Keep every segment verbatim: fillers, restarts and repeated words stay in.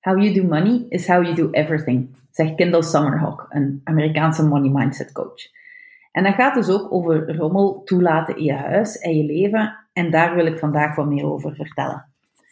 How you do money is how you do everything, zegt Kendall Summerhawk, een Amerikaanse money mindset coach. En dat gaat dus ook over rommel toelaten in je huis en je leven. En daar wil ik vandaag wat meer over vertellen.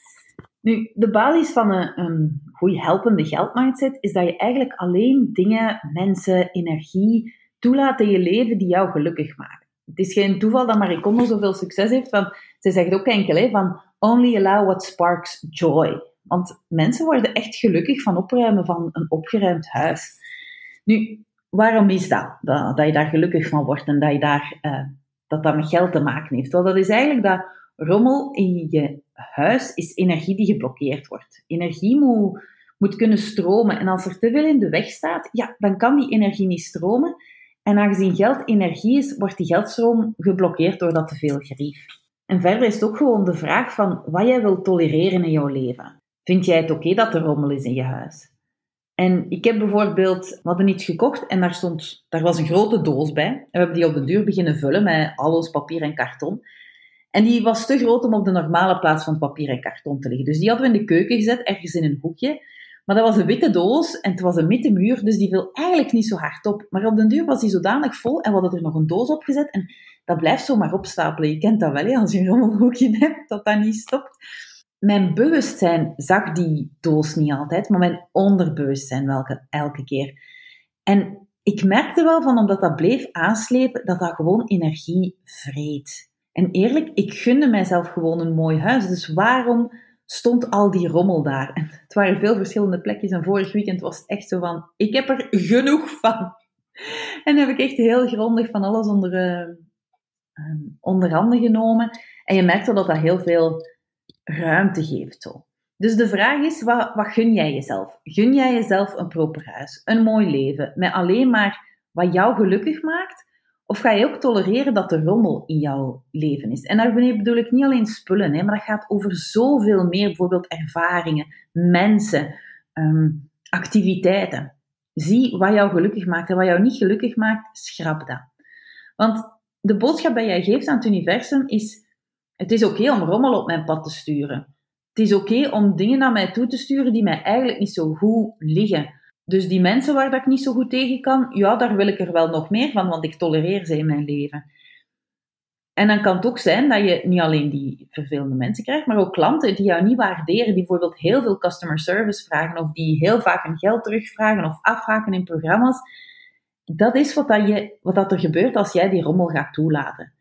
Nu, de basis van een, een goede helpende geldmindset is dat je eigenlijk alleen dingen, mensen, energie toelaat in je leven die jou gelukkig maken. Het is geen toeval dat Marie Kondo zoveel succes heeft, want zij zegt ook enkel hè, van only allow what sparks joy. Want mensen worden echt gelukkig van opruimen van een opgeruimd huis. Nu, waarom is dat? Dat, dat je daar gelukkig van wordt en dat je daar, uh, dat, dat met geld te maken heeft? Wel, dat is eigenlijk dat rommel in je huis is energie die geblokkeerd wordt. Energie moet, moet kunnen stromen. En als er te veel in de weg staat, ja, dan kan die energie niet stromen. En aangezien geld energie is, wordt die geldstroom geblokkeerd doordat te veel gerief. En verder is het ook gewoon de vraag van wat jij wilt tolereren in jouw leven. Vind jij het oké dat er rommel is in je huis? En ik heb bijvoorbeeld, we hadden iets gekocht en daar, stond, daar was een grote doos bij. En we hebben die op de deur beginnen vullen met al ons papier en karton. En die was te groot om op de normale plaats van het papier en karton te liggen. Dus die hadden we in de keuken gezet, ergens in een hoekje. Maar dat was een witte doos en het was een witte muur, dus die viel eigenlijk niet zo hard op. Maar op den duur was die zodanig vol en we hadden er nog een doos op gezet. En dat blijft zomaar opstapelen. Je kent dat wel, hè, als je een rommelhoekje hebt, dat dat niet stopt. Mijn bewustzijn zag die doos niet altijd, maar mijn onderbewustzijn welke, elke keer. En ik merkte wel van, omdat dat bleef aanslepen, dat dat gewoon energie vreet. En eerlijk, ik gunde mijzelf gewoon een mooi huis. Dus waarom stond al die rommel daar? En het waren veel verschillende plekjes en vorig weekend was het echt zo van, ik heb er genoeg van. En dan heb ik echt heel grondig van alles onder, uh, um, onder handen genomen. En je merkt wel dat dat heel veel ruimte geeft. Zo. Dus de vraag is, wat, wat gun jij jezelf? Gun jij jezelf een proper huis, een mooi leven, met alleen maar wat jou gelukkig maakt? Of ga je ook tolereren dat er rommel in jouw leven is? En daarmee bedoel ik niet alleen spullen, hè, maar dat gaat over zoveel meer, bijvoorbeeld ervaringen, mensen, um, activiteiten. Zie wat jou gelukkig maakt en wat jou niet gelukkig maakt, schrap dat. Want de boodschap die jij geeft aan het universum is, het is oké om rommel op mijn pad te sturen. Het is oké om dingen naar mij toe te sturen die mij eigenlijk niet zo goed liggen. Dus die mensen waar dat ik niet zo goed tegen kan, ja, daar wil ik er wel nog meer van, want ik tolereer ze in mijn leven. En dan kan het ook zijn dat je niet alleen die vervelende mensen krijgt, maar ook klanten die jou niet waarderen, die bijvoorbeeld heel veel customer service vragen, of die heel vaak hun geld terugvragen, of afhaken in programma's. Dat is wat, dat je, wat dat er gebeurt als jij die rommel gaat toelaten.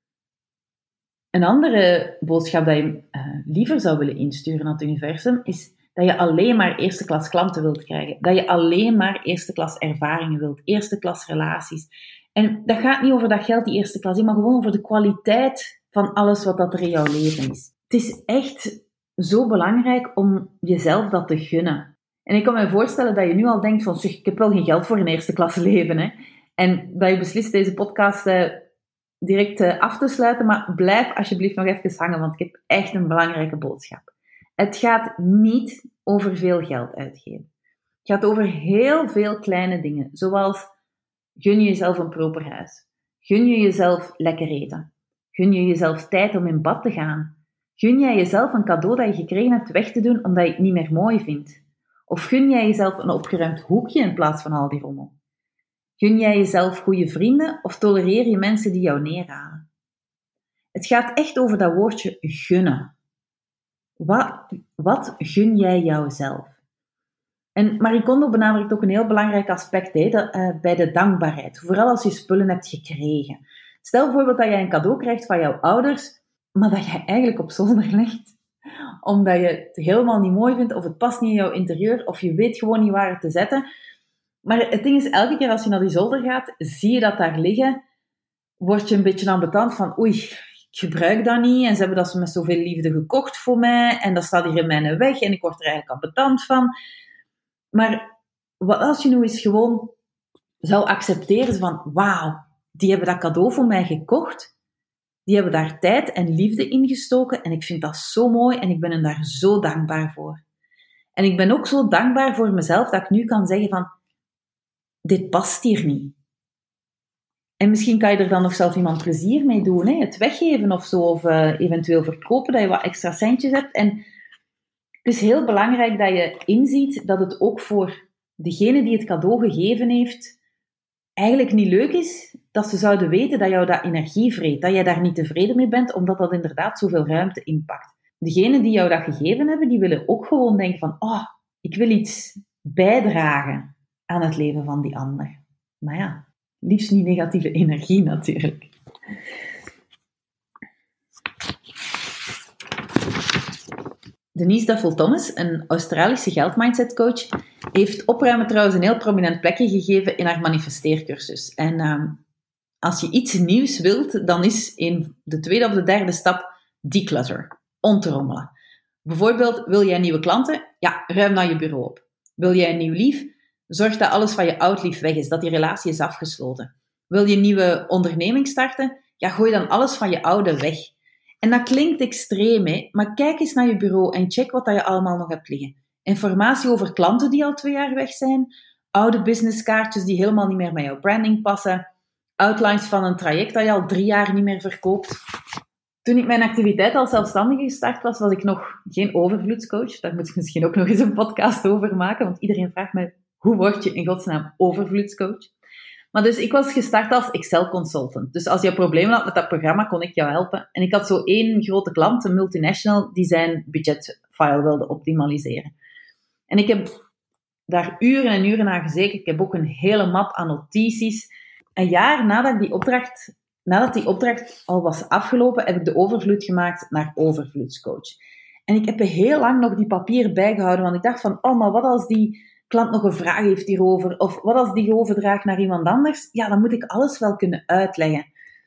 Een andere boodschap dat je uh, liever zou willen insturen naar het universum, is dat je alleen maar eerste klas klanten wilt krijgen. Dat je alleen maar eerste klas ervaringen wilt. Eerste klas relaties. En dat gaat niet over dat geld die eerste klas, maar gewoon over de kwaliteit van alles wat dat er in jouw leven is. Het is echt zo belangrijk om jezelf dat te gunnen. En ik kan me voorstellen dat je nu al denkt van, zeg, ik heb wel geen geld voor een eerste klas leven. Hè? En dat je beslist deze podcast uh, direct uh, af te sluiten. Maar blijf alsjeblieft nog even hangen, want ik heb echt een belangrijke boodschap. Het gaat niet over veel geld uitgeven. Het gaat over heel veel kleine dingen, zoals gun je jezelf een proper huis. Gun je jezelf lekker eten. Gun je jezelf tijd om in bad te gaan. Gun jij jezelf een cadeau dat je gekregen hebt weg te doen omdat je het niet meer mooi vindt. Of gun jij jezelf een opgeruimd hoekje in plaats van al die rommel. Gun jij jezelf goede vrienden of tolereer je mensen die jou neerhalen. Het gaat echt over dat woordje gunnen. Wat, wat gun jij jouzelf? En Marie Kondo benadrukt ook een heel belangrijk aspect hè, dat, uh, bij de dankbaarheid. Vooral als je spullen hebt gekregen. Stel bijvoorbeeld dat jij een cadeau krijgt van jouw ouders, maar dat jij eigenlijk op zolder legt. Omdat je het helemaal niet mooi vindt, of het past niet in jouw interieur, of je weet gewoon niet waar het te zetten. Maar het ding is, elke keer als je naar die zolder gaat, zie je dat daar liggen, word je een beetje ambetant van, oei, ik gebruik dat niet, en ze hebben dat met zoveel liefde gekocht voor mij, en dat staat hier in mijn weg, en ik word er eigenlijk ambetant van. Maar wat als je nu eens gewoon zou accepteren van, wauw, die hebben dat cadeau voor mij gekocht, die hebben daar tijd en liefde in gestoken, en ik vind dat zo mooi, en ik ben hen daar zo dankbaar voor. En ik ben ook zo dankbaar voor mezelf, dat ik nu kan zeggen van, dit past hier niet. En misschien kan je er dan nog zelf iemand plezier mee doen, hè? Het weggeven of zo, of uh, eventueel verkopen, dat je wat extra centjes hebt. En het is heel belangrijk dat je inziet dat het ook voor degene die het cadeau gegeven heeft eigenlijk niet leuk is dat ze zouden weten dat jou dat energie vreet, dat jij daar niet tevreden mee bent, omdat dat inderdaad zoveel ruimte inpakt. Degenen die jou dat gegeven hebben, die willen ook gewoon denken van, oh, ik wil iets bijdragen aan het leven van die ander. Maar ja, liefst niet negatieve energie natuurlijk. Denise Duffel-Thomas, een Australische geldmindsetcoach, heeft opruimen trouwens een heel prominent plekje gegeven in haar manifesteercursus. En uh, als je iets nieuws wilt, dan is in de tweede of de derde stap declutter, ontrommelen. Bijvoorbeeld, wil jij nieuwe klanten? Ja, ruim dan je bureau op. Wil jij een nieuw lief? Zorg dat alles van je oud lief weg is, dat die relatie is afgesloten. Wil je een nieuwe onderneming starten? Ja, gooi dan alles van je oude weg. En dat klinkt extreem, hè? Maar kijk eens naar je bureau en check wat je allemaal nog hebt liggen. Informatie over klanten die al twee jaar weg zijn, oude businesskaartjes die helemaal niet meer met jouw branding passen, outlines van een traject dat je al drie jaar niet meer verkoopt. Toen ik mijn activiteit als zelfstandige gestart was, was ik nog geen overvloedscoach. Daar moet ik misschien ook nog eens een podcast over maken, want iedereen vraagt mij, hoe word je in godsnaam overvloedscoach? Maar dus ik was gestart als Excel-consultant. Dus als je problemen had met dat programma, kon ik jou helpen. En ik had zo één grote klant, een multinational, die zijn budgetfile wilde optimaliseren. En ik heb daar uren en uren aan gezeten. Ik heb ook een hele map aan notities. Een jaar nadat die opdracht, nadat die opdracht al was afgelopen, heb ik de overvloed gemaakt naar overvloedscoach. En ik heb heel lang nog die papier bijgehouden, want ik dacht van, oh, maar wat als die klant nog een vraag heeft hierover, of wat als die overdraagt naar iemand anders, ja, dan moet ik alles wel kunnen uitleggen.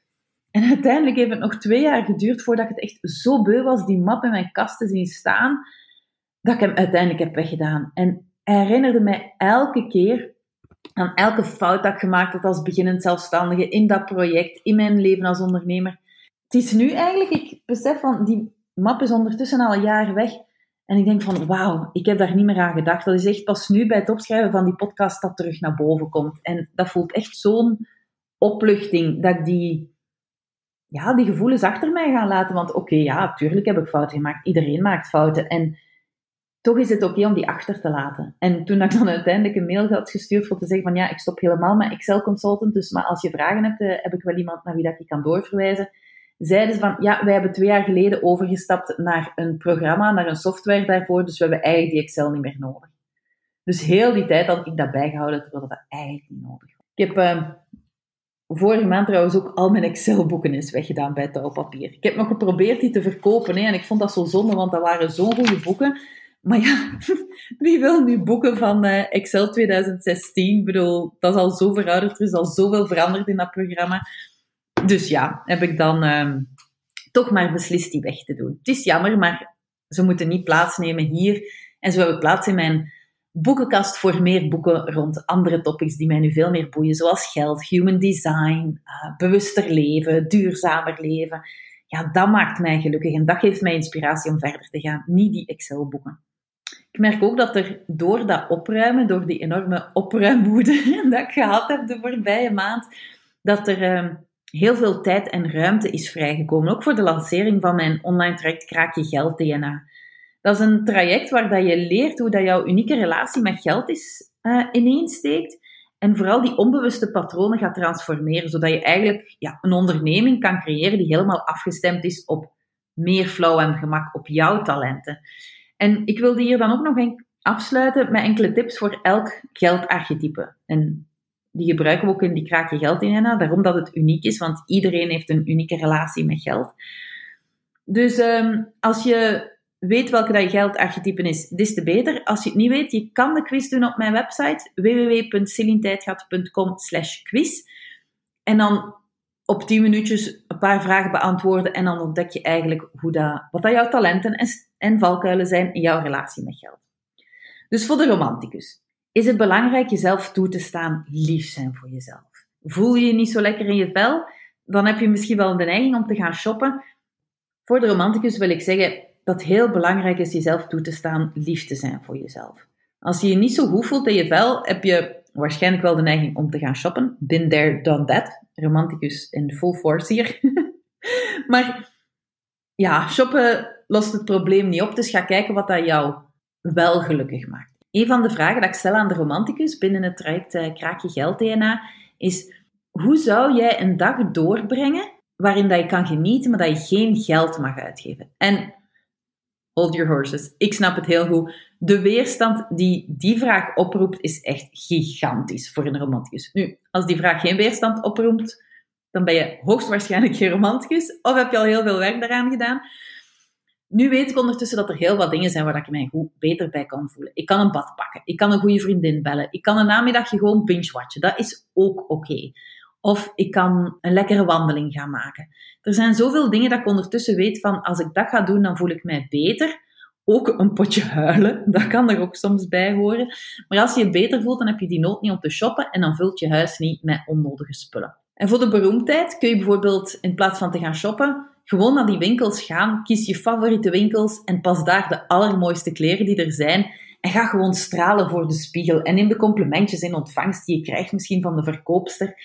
En uiteindelijk heeft het nog twee jaar geduurd voordat ik het echt zo beu was, die map in mijn kast te zien staan, dat ik hem uiteindelijk heb weggedaan. En hij herinnerde mij elke keer aan elke fout dat ik gemaakt had als beginnend zelfstandige, in dat project, in mijn leven als ondernemer. Het is nu eigenlijk, ik besef van, die map is ondertussen al een jaar weg, en ik denk van, wauw, ik heb daar niet meer aan gedacht. Dat is echt pas nu bij het opschrijven van die podcast dat terug naar boven komt. En dat voelt echt zo'n opluchting, dat ik die, ja, die gevoelens achter mij ga laten. Want oké, okay, ja, tuurlijk heb ik fouten gemaakt. Iedereen maakt fouten. En toch is het oké okay om die achter te laten. En toen ik dan uiteindelijk een mail had gestuurd voor te zeggen van, ja, ik stop helemaal met Excel Consultant, dus maar als je vragen hebt, heb ik wel iemand naar wie dat ik kan doorverwijzen. Zeiden ze van, ja, wij hebben twee jaar geleden overgestapt naar een programma, naar een software daarvoor, dus we hebben eigenlijk die Excel niet meer nodig. Dus heel die tijd had ik dat bijgehouden, terwijl dat eigenlijk niet nodig was. Ik heb uh, vorige maand trouwens ook al mijn Excel-boeken eens weggedaan bij touwpapier. Ik heb nog geprobeerd die te verkopen, hè, en ik vond dat zo zonde, want dat waren zo'n goede boeken. Maar ja, wie wil nu boeken van uh, Excel twintig zestien? Ik bedoel, dat is al zo verouderd, er is al zoveel veranderd in dat programma. Dus ja, heb ik dan uh, toch maar beslist die weg te doen. Het is jammer, maar ze moeten niet plaatsnemen hier. En zo heb ik plaats in mijn boekenkast voor meer boeken rond andere topics die mij nu veel meer boeien, zoals geld, human design, uh, bewuster leven, duurzamer leven. Ja, dat maakt mij gelukkig en dat geeft mij inspiratie om verder te gaan, niet die Excel-boeken. Ik merk ook dat er door dat opruimen, door die enorme opruimwoede dat ik gehad heb de voorbije maand, dat er uh, heel veel tijd en ruimte is vrijgekomen. Ook voor de lancering van mijn online traject Kraak je Geld D N A. Dat is een traject waar dat je leert hoe dat jouw unieke relatie met geld is uh, ineensteekt. En vooral die onbewuste patronen gaat transformeren, zodat je eigenlijk ja, een onderneming kan creëren die helemaal afgestemd is op meer flow en gemak, op jouw talenten. En ik wilde hier dan ook nog een, afsluiten met enkele tips voor elk geldarchetype. En die gebruiken we ook in die Kraak je Geld D N A, daarom dat het uniek is, want iedereen heeft een unieke relatie met geld. Dus um, als je weet welke dat je geldarchetype is, des te beter. Als je het niet weet, je kan de quiz doen op mijn website w w w punt celine-tijtgat punt com slash quiz. En dan op tien minuutjes een paar vragen beantwoorden en dan ontdek je eigenlijk hoe dat, wat dat jouw talenten en, en valkuilen zijn in jouw relatie met geld. Dus voor de romanticus is het belangrijk jezelf toe te staan, lief zijn voor jezelf. Voel je je niet zo lekker in je vel, dan heb je misschien wel de neiging om te gaan shoppen. Voor de romanticus wil ik zeggen dat het heel belangrijk is jezelf toe te staan, lief te zijn voor jezelf. Als je je niet zo goed voelt in je vel, heb je waarschijnlijk wel de neiging om te gaan shoppen. Been there, done that. Romanticus in full force hier. Maar ja, shoppen lost het probleem niet op. Dus ga kijken wat dat jouw wel gelukkig maakt. Een van de vragen dat ik stel aan de romanticus binnen het traject uh, Kraak je Geld D N A is: hoe zou jij een dag doorbrengen waarin dat je kan genieten, maar dat je geen geld mag uitgeven? En hold your horses. Ik snap het heel goed. De weerstand die die vraag oproept is echt gigantisch voor een romanticus. Nu, als die vraag geen weerstand oproept, dan ben je hoogstwaarschijnlijk geen romanticus, of heb je al heel veel werk daaraan gedaan. Nu weet ik ondertussen dat er heel wat dingen zijn waar ik mij goed beter bij kan voelen. Ik kan een bad pakken, ik kan een goede vriendin bellen, ik kan een namiddagje gewoon binge-watchen. Dat is ook oké. Okay. Of ik kan een lekkere wandeling gaan maken. Er zijn zoveel dingen dat ik ondertussen weet van, als ik dat ga doen, dan voel ik mij beter. Ook een potje huilen, dat kan er ook soms bij horen. Maar als je je beter voelt, dan heb je die nood niet om te shoppen en dan vult je huis niet met onnodige spullen. En voor de beroemdheid kun je bijvoorbeeld, in plaats van te gaan shoppen, gewoon naar die winkels gaan, kies je favoriete winkels en pas daar de allermooiste kleren die er zijn en ga gewoon stralen voor de spiegel en neem de complimentjes in ontvangst die je krijgt misschien van de verkoopster.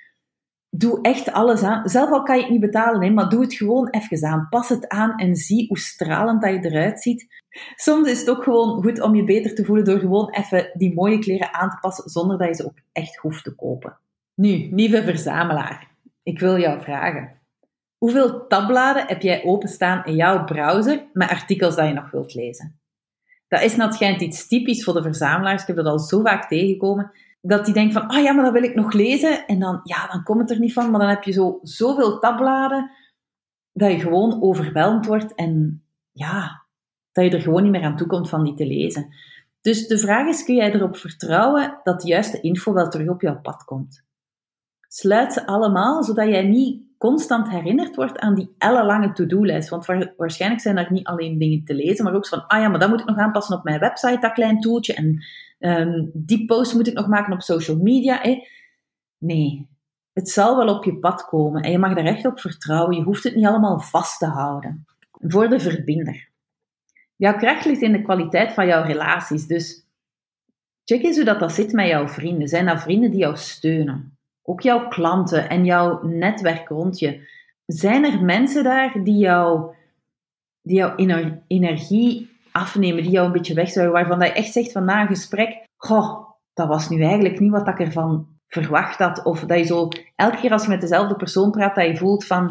Doe echt alles aan. Zelf al kan je het niet betalen, hè, maar doe het gewoon even aan. Pas het aan en zie hoe stralend dat je eruit ziet. Soms is het ook gewoon goed om je beter te voelen door gewoon even die mooie kleren aan te passen zonder dat je ze ook echt hoeft te kopen. Nu, lieve verzamelaar, ik wil jou vragen. Hoeveel tabbladen heb jij openstaan in jouw browser met artikels dat je nog wilt lezen? Dat is net schijnt iets typisch voor de verzamelaars. Ik heb dat al zo vaak tegengekomen. Dat die denkt van, ah oh ja, maar dat wil ik nog lezen. En dan, ja, dan komt het er niet van. Maar dan heb je zo zoveel tabbladen dat je gewoon overweldigd wordt. En ja, dat je er gewoon niet meer aan toe komt van die te lezen. Dus de vraag is, kun jij erop vertrouwen dat de juiste info wel terug op jouw pad komt? Sluit ze allemaal, zodat jij niet constant herinnerd wordt aan die ellenlange to-do-lijst. Want waarschijnlijk zijn er niet alleen dingen te lezen, maar ook van, ah ja, maar dat moet ik nog aanpassen op mijn website, dat klein toeltje. En um, die post moet ik nog maken op social media. Eh. Nee, het zal wel op je pad komen. En je mag er echt op vertrouwen. Je hoeft het niet allemaal vast te houden. Voor de verbinder. Jouw kracht ligt in de kwaliteit van jouw relaties. Dus check eens hoe dat, dat zit met jouw vrienden. Zijn dat vrienden die jou steunen? Ook jouw klanten en jouw netwerk rond je. Zijn er mensen daar die jou, die jouw energie afnemen, die jou een beetje wegzuigen, waarvan dat je echt zegt van na een gesprek, goh, dat was nu eigenlijk niet wat ik ervan verwacht had. Of dat je zo, elke keer als je met dezelfde persoon praat, dat je voelt van,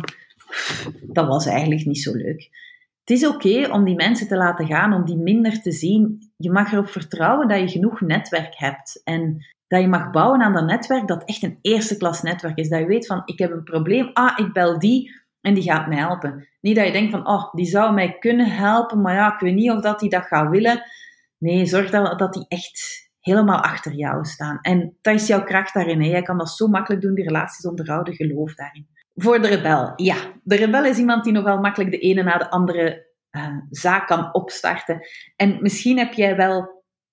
dat was eigenlijk niet zo leuk. Het is oké okay om die mensen te laten gaan, om die minder te zien. Je mag erop vertrouwen dat je genoeg netwerk hebt en dat je mag bouwen aan dat netwerk dat echt een eerste klas netwerk is. Dat je weet van, ik heb een probleem, ah, ik bel die en die gaat mij helpen. Niet dat je denkt van, oh, die zou mij kunnen helpen, maar ja, ik weet niet of dat die dat gaat willen. Nee, zorg dat, dat die echt helemaal achter jou staan. En dat is jouw kracht daarin. Hè. Jij kan dat zo makkelijk doen, die relaties onderhouden, geloof daarin. Voor de rebel. Ja, de rebel is iemand die nogal makkelijk de ene na de andere uh, zaak kan opstarten. En misschien heb jij wel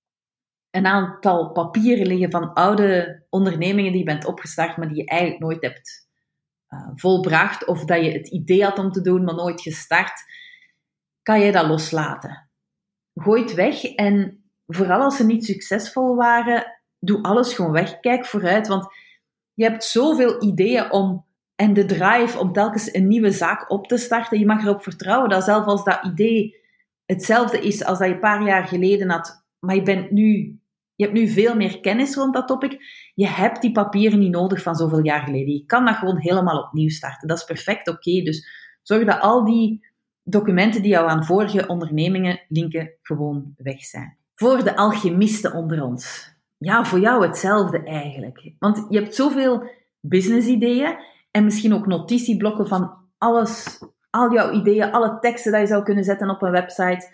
een aantal papieren liggen van oude ondernemingen die je bent opgestart, maar die je eigenlijk nooit hebt uh, volbracht, of dat je het idee had om te doen, maar nooit gestart. Kan jij dat loslaten? Gooi het weg en vooral als ze niet succesvol waren, doe alles gewoon weg. Kijk vooruit, want je hebt zoveel ideeën om en de drive om telkens een nieuwe zaak op te starten. Je mag erop vertrouwen dat zelfs als dat idee hetzelfde is als dat je een paar jaar geleden had, maar je bent nu, je hebt nu veel meer kennis rond dat topic, je hebt die papieren niet nodig van zoveel jaar geleden. Je kan dat gewoon helemaal opnieuw starten. Dat is perfect oké. Okay. Dus zorg dat al die documenten die jou aan vorige ondernemingen linken gewoon weg zijn. Voor de alchemisten onder ons. Ja, voor jou hetzelfde eigenlijk. Want je hebt zoveel business-ideeën en misschien ook notitieblokken van alles, al jouw ideeën, alle teksten die je zou kunnen zetten op een website.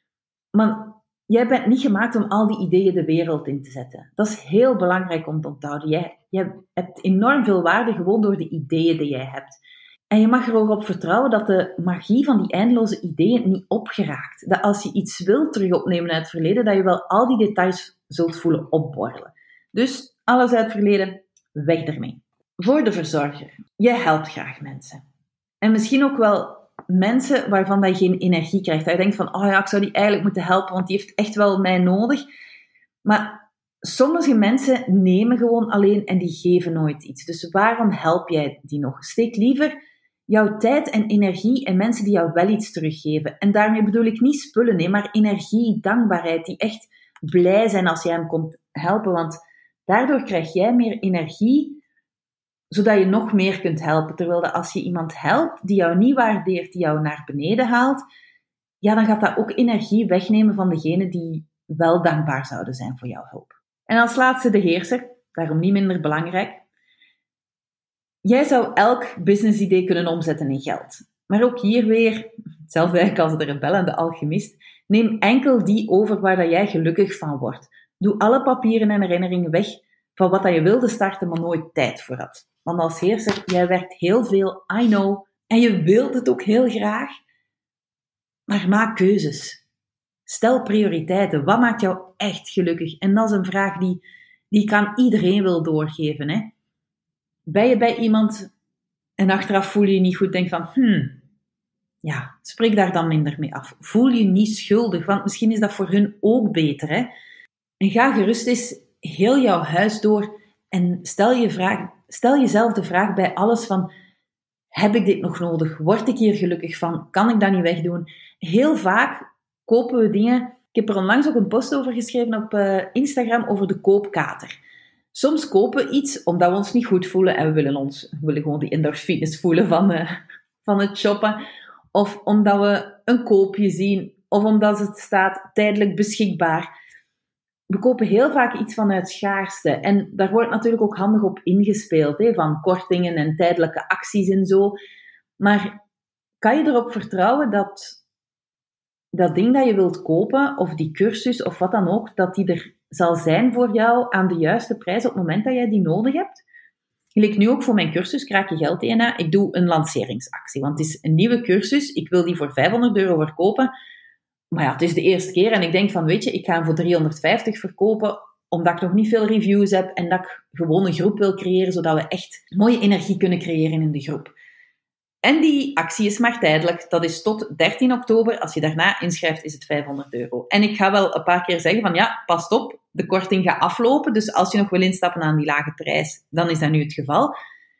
Maar jij bent niet gemaakt om al die ideeën de wereld in te zetten. Dat is heel belangrijk om te onthouden. Jij, jij hebt enorm veel waarde gewoon door de ideeën die jij hebt. En je mag er ook op vertrouwen dat de magie van die eindeloze ideeën niet opgeraakt. Dat als je iets wilt terug opnemen uit het verleden, dat je wel al die details zult voelen opborrelen. Dus alles uit het verleden, weg ermee. Voor de verzorger. Jij helpt graag mensen. En misschien ook wel mensen waarvan dat je geen energie krijgt. Dat je denkt van, oh ja, ik zou die eigenlijk moeten helpen, want die heeft echt wel mij nodig. Maar sommige mensen nemen gewoon alleen en die geven nooit iets. Dus waarom help jij die nog? Steek liever jouw tijd en energie en mensen die jou wel iets teruggeven. En daarmee bedoel ik niet spullen, nee, maar energie, dankbaarheid, die echt blij zijn als jij hem komt helpen. Want daardoor krijg jij meer energie, zodat je nog meer kunt helpen. Terwijl dat als je iemand helpt die jou niet waardeert, die jou naar beneden haalt, ja, dan gaat dat ook energie wegnemen van degene die wel dankbaar zouden zijn voor jouw hulp. En als laatste de heerser, daarom niet minder belangrijk. Jij zou elk businessidee kunnen omzetten in geld. Maar ook hier weer, hetzelfde eigenlijk als de rebel en de alchemist, neem enkel die over waar dat jij gelukkig van wordt. Doe alle papieren en herinneringen weg van wat dat je wilde starten, maar nooit tijd voor had. Want als heerser, jij werkt heel veel, I know, en je wilt het ook heel graag, maar maak keuzes. Stel prioriteiten. Wat maakt jou echt gelukkig? En dat is een vraag die, die ik aan iedereen wil doorgeven, hè. Ben je bij iemand en achteraf voel je je niet goed, denk van, hmm, ja, spreek daar dan minder mee af. Voel je niet schuldig, want misschien is dat voor hun ook beter, hè. En ga gerust eens heel jouw huis door en stel, je vraag, stel jezelf de vraag bij alles van, heb ik dit nog nodig? Word ik hier gelukkig van? Kan ik dat niet wegdoen? Heel vaak kopen we dingen. Ik heb er onlangs ook een post over geschreven op uh, Instagram over de koopkater. Soms kopen we iets omdat we ons niet goed voelen en we willen, ons, we willen gewoon die endorfines voelen van, uh, van het shoppen. Of omdat we een koopje zien. Of omdat het staat tijdelijk beschikbaar. We kopen heel vaak iets vanuit schaarste. En daar wordt natuurlijk ook handig op ingespeeld. Hè, van kortingen en tijdelijke acties en zo. Maar kan je erop vertrouwen dat dat ding dat je wilt kopen, of die cursus, of wat dan ook, dat die er zal zijn voor jou aan de juiste prijs op het moment dat jij die nodig hebt? Gelijk nu ook voor mijn cursus Kraak je Geld D N A. Ik doe een lanceringsactie, want het is een nieuwe cursus. Ik wil die voor vijfhonderd euro verkopen. Maar ja, het is de eerste keer en ik denk van, weet je, ik ga hem voor driehonderdvijftig verkopen, omdat ik nog niet veel reviews heb en dat ik gewoon een groep wil creëren, zodat we echt mooie energie kunnen creëren in de groep. En die actie is maar tijdelijk. Dat is tot dertien oktober. Als je daarna inschrijft, is het vijfhonderd euro. En ik ga wel een paar keer zeggen van, ja, pas op, de korting gaat aflopen. Dus als je nog wil instappen aan die lage prijs, dan is dat nu het geval.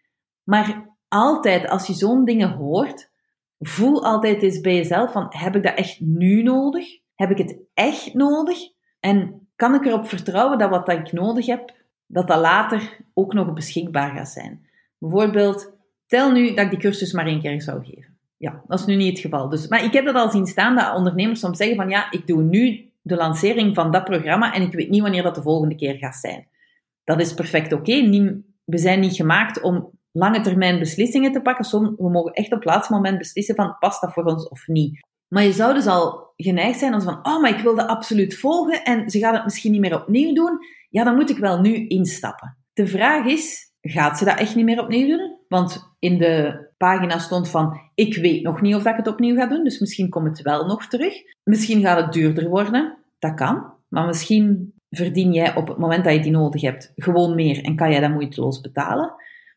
Maar altijd, als je zo'n dingen hoort, voel altijd eens bij jezelf van, heb ik dat echt nu nodig? Heb ik het echt nodig? En kan ik erop vertrouwen dat wat dat ik nodig heb, dat dat later ook nog beschikbaar gaat zijn? Bijvoorbeeld, stel nu dat ik die cursus maar één keer zou geven. Ja, dat is nu niet het geval. Dus, maar ik heb dat al zien staan, dat ondernemers soms zeggen van, ja, ik doe nu de lancering van dat programma en ik weet niet wanneer dat de volgende keer gaat zijn. Dat is perfect oké. Okay. We zijn niet gemaakt om lange termijn beslissingen te pakken. Soms, we mogen echt op het laatste moment beslissen van, past dat voor ons of niet? Maar je zou dus al geneigd zijn als van, oh, maar ik wil dat absoluut volgen en ze gaat het misschien niet meer opnieuw doen. Ja, dan moet ik wel nu instappen. De vraag is, gaat ze dat echt niet meer opnieuw doen? Want in de pagina stond van, ik weet nog niet of dat ik het opnieuw ga doen, dus misschien komt het wel nog terug. Misschien gaat het duurder worden, dat kan. Maar misschien verdien jij op het moment dat je die nodig hebt gewoon meer en kan jij dat moeiteloos betalen.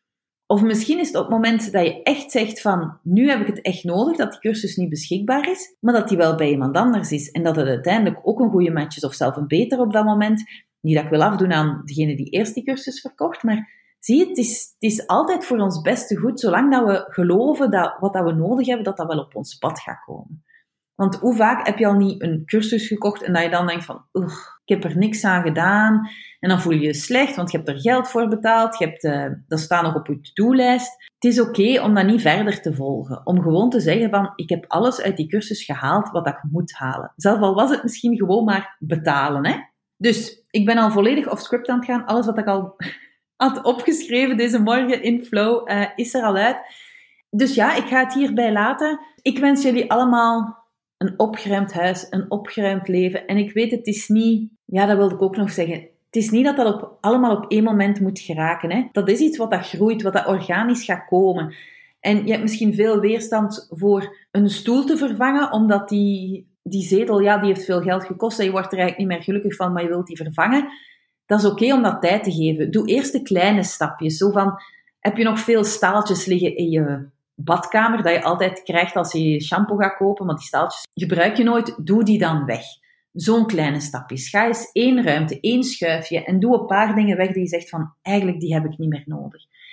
Of misschien is het op het moment dat je echt zegt van, nu heb ik het echt nodig, dat die cursus niet beschikbaar is, maar dat die wel bij iemand anders is en dat het uiteindelijk ook een goede match is of zelfs een beter op dat moment. Niet dat ik wil afdoen aan degene die eerst die cursus verkocht, maar zie je, het is, het is altijd voor ons beste goed, zolang dat we geloven dat wat dat we nodig hebben, dat dat wel op ons pad gaat komen. Want hoe vaak heb je al niet een cursus gekocht en dat je dan denkt van, ugh, ik heb er niks aan gedaan. En dan voel je je slecht, want je hebt er geld voor betaald. Je hebt, uh, dat staat nog op je to-do-lijst. Het is oké okay om dat niet verder te volgen. Om gewoon te zeggen van, ik heb alles uit die cursus gehaald wat ik moet halen. Zelfs al was het misschien gewoon maar betalen. Hè? Dus ik ben al volledig off script aan het gaan. Alles wat ik al had opgeschreven deze morgen in Flow uh, is er al uit. Dus ja, ik ga het hierbij laten. Ik wens jullie allemaal een opgeruimd huis, een opgeruimd leven. En ik weet, het is niet... Ja, dat wilde ik ook nog zeggen. Het is niet dat dat op, allemaal op één moment moet geraken. Hè. Dat is iets wat dat groeit, wat dat organisch gaat komen. En je hebt misschien veel weerstand voor een stoel te vervangen, omdat die, die zetel, ja, die heeft veel geld gekost en je wordt er eigenlijk niet meer gelukkig van, maar je wilt die vervangen. Dat is oké om dat tijd te geven. Doe eerst de kleine stapjes. Zo van, heb je nog veel staaltjes liggen in je badkamer, dat je altijd krijgt als je shampoo gaat kopen, want die staaltjes gebruik je nooit, doe die dan weg. Zo'n kleine stapjes. Ga eens één ruimte, één schuifje en doe een paar dingen weg die je zegt van, eigenlijk die heb ik niet meer nodig.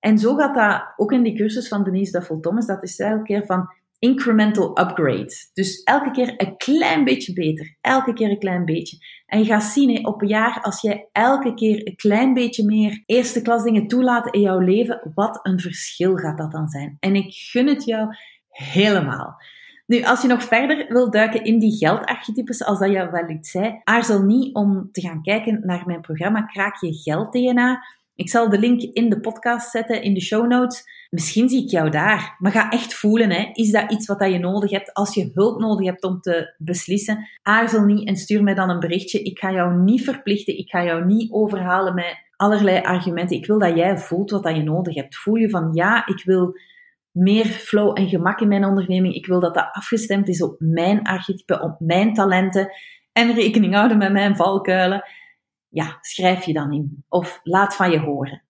En zo gaat dat ook in die cursus van Denise Duffel-Thomas. Dat is elke keer van incremental upgrade. Dus elke keer een klein beetje beter. Elke keer een klein beetje. En je gaat zien, hè, op een jaar, als jij elke keer een klein beetje meer eerste klas dingen toelaat in jouw leven, wat een verschil gaat dat dan zijn. En ik gun het jou helemaal. Nu, als je nog verder wil duiken in die geldarchetypes, als dat jou wel iets zei, aarzel niet om te gaan kijken naar mijn programma Kraak je Geld D N A. Ik zal de link in de podcast zetten, in de show notes. Misschien zie ik jou daar. Maar ga echt voelen, hè. Is dat iets wat je nodig hebt? Als je hulp nodig hebt om te beslissen, aarzel niet en stuur mij dan een berichtje. Ik ga jou niet verplichten. Ik ga jou niet overhalen met allerlei argumenten. Ik wil dat jij voelt wat je nodig hebt. Voel je van, ja, ik wil meer flow en gemak in mijn onderneming. Ik wil dat dat afgestemd is op mijn archetype, op mijn talenten. En rekening houden met mijn valkuilen. Ja, schrijf je dan in. Of laat van je horen.